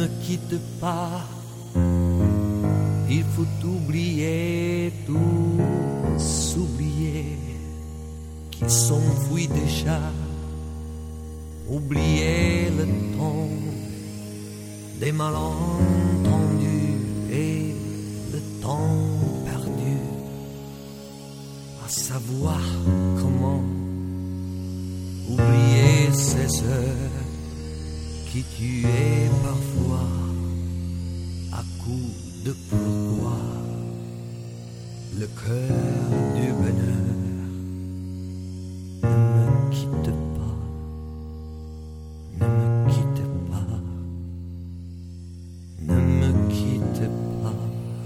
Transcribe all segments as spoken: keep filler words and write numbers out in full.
me quitte pas. Il faut oublier, tout s'oublier, qui s'enfuit déjà. Oublier le temps des malentendus et le temps perdu, à savoir comment oublier ces heures qui tuaient parfois à coups de pourquoi le cœur du bonheur. Ne me quitte pas, ne me quitte pas, ne me quitte pas.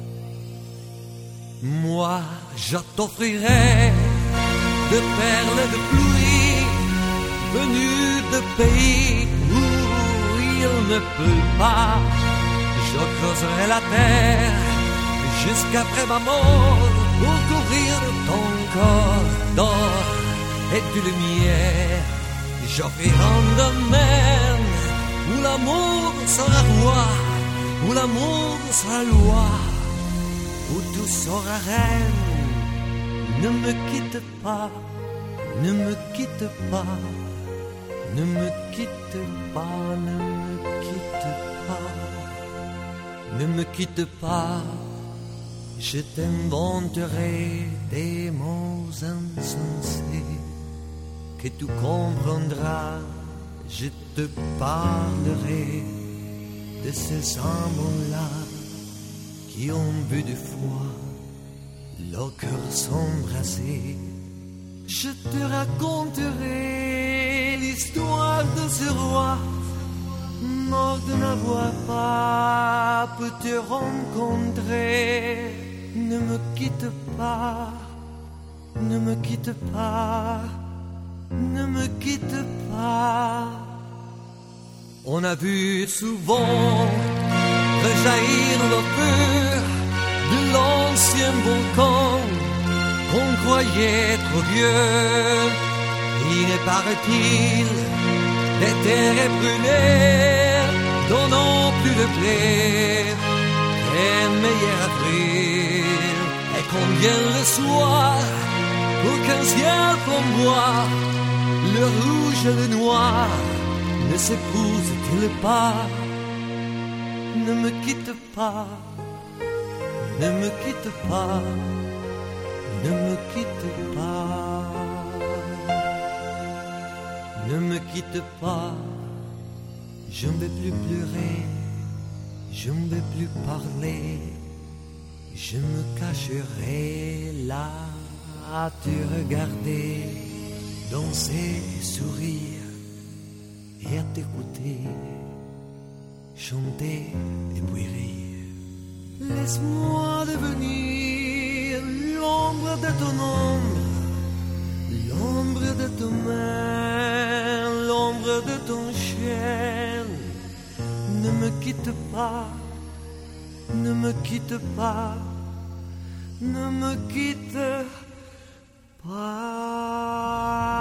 Moi, je t'offrirai de perles de pluie venues de pays où il ne pleut pas. Je creuserai la terre jusqu'après ma mort pour couvrir ton corps d'or et de lumière. J'offrirai un domaine où l'amour sera roi, où l'amour sera loi, où tout sera reine. Ne me quitte pas, ne me quitte pas, ne me quitte pas, ne me quitte pas, ne me quitte pas. Je t'inventerai des mots insensés que tu comprendras. Je te parlerai de ces amants-là qui ont bu de foi, leur cœur s'embrasser. Je te raconterai l'histoire de ce roi mort de n'avoir pas pu te rencontrer. Ne me quitte pas, ne me quitte pas, ne me quitte pas. On a vu souvent rejaillir le feu de l'ancien volcan qu'on croyait trop vieux. Il est, paraît-il, des terres brûlées, donnant plus de blé et meilleur avril. Et combien le soir, pour qu'un ciel flamboie, le rouge et le noir ne s'épousent-ils pas? Ne me quitte pas, ne me quitte pas, ne me quitte pas. Ne me quitte pas, je ne vais plus pleurer, je ne vais plus parler, je me cacherai là à te regarder, danser, sourire et à t'écouter, chanter et puis rire. Laisse-moi devenir l'ombre de ton ombre, l'ombre de ton main, l'ombre de ton chien. Ne me quitte pas, ne me quitte pas, ne me quitte pas.